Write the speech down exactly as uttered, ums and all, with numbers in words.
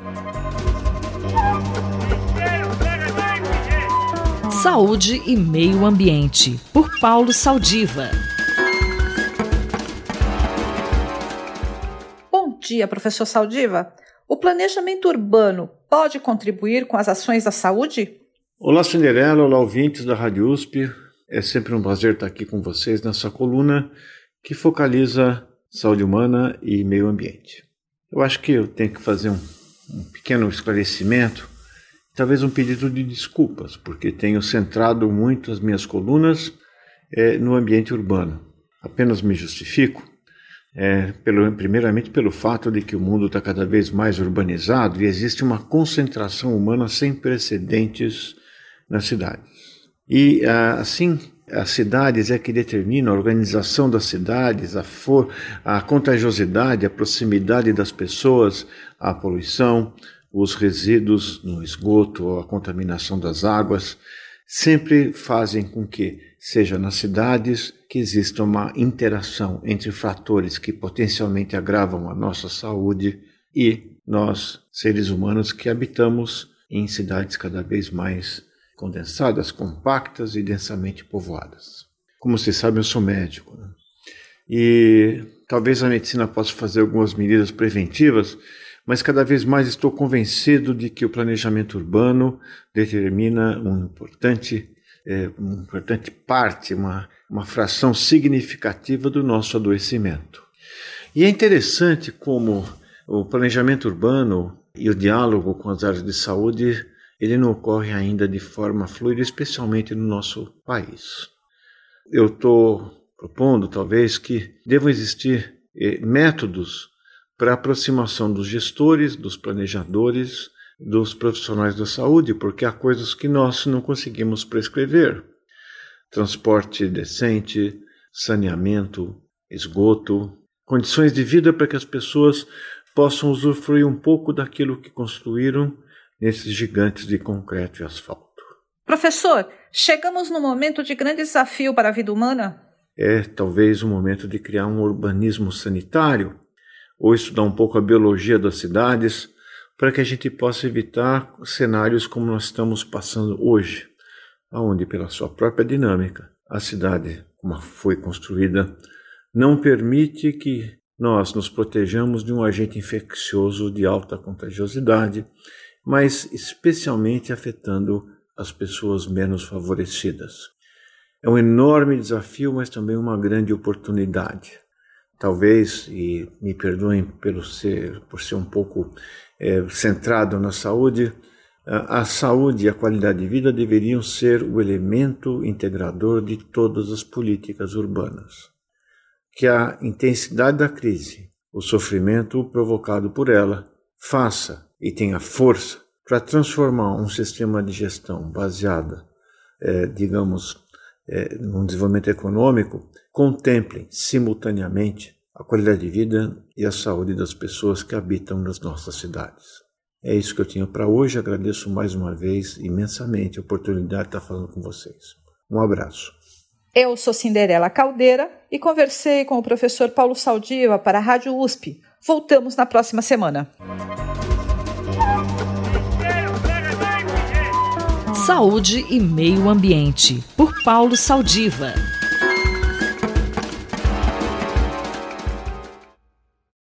Saúde e Meio Ambiente, por Paulo Saldiva. Bom dia, professor Saldiva. O planejamento urbano pode contribuir com as ações da saúde? Olá, Cinderela, olá, ouvintes da Rádio U S P. É sempre um prazer estar aqui com vocês nessa coluna que focaliza saúde humana e meio ambiente. Eu acho que eu tenho que fazer um, um pequeno esclarecimento, talvez um pedido de desculpas, porque tenho centrado muito as minhas colunas é, no ambiente urbano. Apenas me justifico, é, pelo, primeiramente pelo fato de que o mundo está cada vez mais urbanizado e existe uma concentração humana sem precedentes nas cidades. E assim, as cidades é que determinam a organização das cidades, a, for, a contagiosidade, a proximidade das pessoas, a poluição, os resíduos no esgoto, a contaminação das águas, sempre fazem com que seja nas cidades que exista uma interação entre fatores que potencialmente agravam a nossa saúde e nós, seres humanos que habitamos em cidades cada vez mais condensadas, compactas e densamente povoadas. Como vocês sabem, eu sou médico, né? E talvez a medicina possa fazer algumas medidas preventivas, mas cada vez mais estou convencido de que o planejamento urbano determina um importante, é, uma importante parte, uma, uma fração significativa do nosso adoecimento. E é interessante como o planejamento urbano e o diálogo com as áreas de saúde, ele não ocorre ainda de forma fluida, especialmente no nosso país. Eu estou propondo, talvez, que devam existir eh, métodos para a aproximação dos gestores, dos planejadores, dos profissionais da saúde, porque há coisas que nós não conseguimos prescrever. Transporte decente, saneamento, esgoto, condições de vida para que as pessoas possam usufruir um pouco daquilo que construíram nesses gigantes de concreto e asfalto. Professor, chegamos num momento de grande desafio para a vida humana? É talvez o momento de criar um urbanismo sanitário, ou estudar um pouco a biologia das cidades, para que a gente possa evitar cenários como nós estamos passando hoje, onde, pela sua própria dinâmica, a cidade, como foi construída, não permite que nós nos protejamos de um agente infeccioso de alta contagiosidade, mas especialmente afetando as pessoas menos favorecidas. É um enorme desafio, mas também uma grande oportunidade. Talvez, e me perdoem pelo ser, por ser um pouco é, centrado na saúde, a, a saúde e a qualidade de vida deveriam ser o elemento integrador de todas as políticas urbanas. Que a intensidade da crise, o sofrimento provocado por ela, faça e tenha força para transformar um sistema de gestão baseado, é, digamos, é, num desenvolvimento econômico, contemplem simultaneamente a qualidade de vida e a saúde das pessoas que habitam nas nossas cidades. É isso que eu tinha para hoje. Agradeço mais uma vez imensamente a oportunidade de estar falando com vocês. Um abraço. Eu sou Cinderela Caldeira e conversei com o professor Paulo Saldiva para a Rádio U S P. Voltamos na próxima semana. Saúde e Meio Ambiente, por Paulo Saldiva.